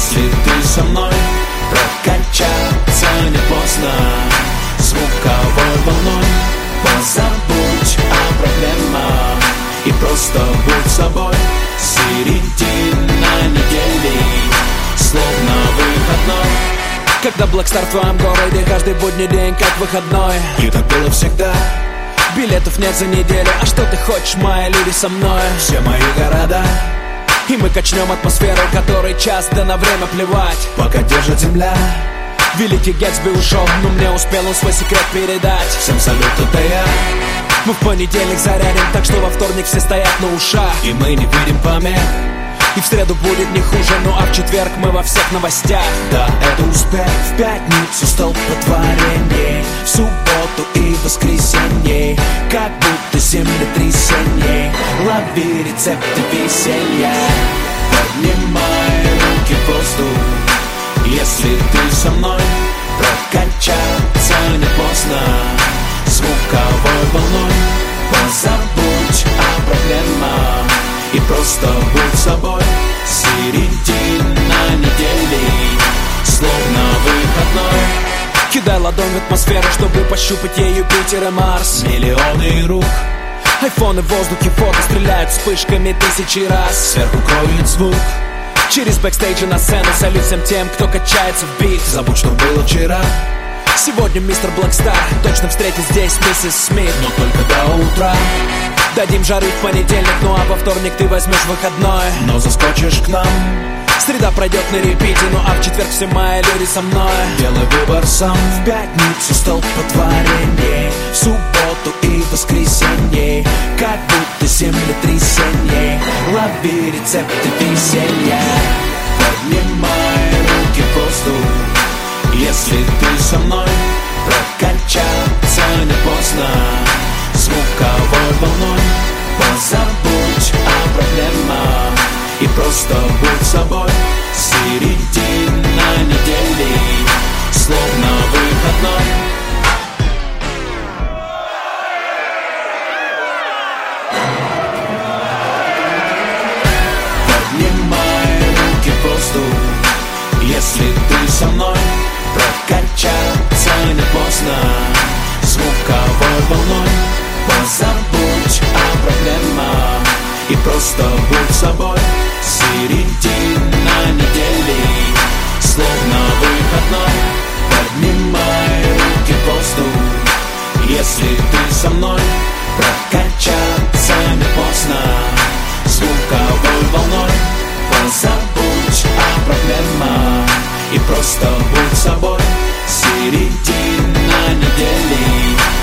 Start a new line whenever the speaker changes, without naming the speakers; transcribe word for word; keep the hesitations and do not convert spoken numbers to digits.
Если ты со мной, прокачаться не поздно. Звуковой волной позабудь о проблемах и просто будь собой. Середина недели, словно выходной.
Когда Blackstar в твоем городе, каждый будний день как выходной.
И так было всегда.
Билетов нет за неделю, а что ты хочешь, мои люди со мной?
Все мои города.
И мы качнем атмосферу, которой час, да на время плевать.
Пока держит земля.
Великий Гэтсби ушел, но мне успел он свой секрет передать.
Всем салют, это я.
Мы в понедельник зарядим, так что во вторник все стоят на ушах.
И мы не видим помех.
И в среду будет не хуже, ну а в четверг мы во всех новостях.
Да, это успех. В пятницу столпотворение, в субботу и воскресенье, как будто землетрясение. Лови рецепты веселья. Поднимай руки в воздух. Если ты со мной, прокачаться не поздно. Звуковой волной позабудь о проблемах и просто будь собой. Середина недели, словно выходной.
Кидай ладонь в атмосферу, чтобы пощупать ей Юпитер и Марс.
Миллионы рук,
айфоны в воздухе, фото стреляют вспышками тысячи раз.
Сверху кроет звук.
Через бэкстейджи на сцену салют всем тем, кто качается в бит.
Забудь, что было вчера.
Сегодня мистер Blackstar точно встретит здесь миссис Смит.
Но только до утра.
Дадим жары в понедельник, ну а во вторник ты возьмешь выходной.
Но заскочишь к нам.
Среда пройдет на репите, ну а в четверг все мои люди со мной.
Делай выбор сам. В пятницу столпотворение, в субботу и воскресенье, как будто землетрясение. Лови рецепты веселья. Поднимай руки в воздух. Если ты со мной, прокачаться не поздно. Звуковой волной позабудь о проблемах и просто будь собой. Середина недели, словно выходной. Поднимай руки в воздух. Если ты со мной, прокачаться не поздно. Звуковой волной позабудь о проблемах и просто будь собой. Середина недели, словно выходной. Поднимай руки в воздух. Если ты со мной, прокачаться не поздно. Звуковой волной позабудь о проблемах и просто будь собой. Середина недели,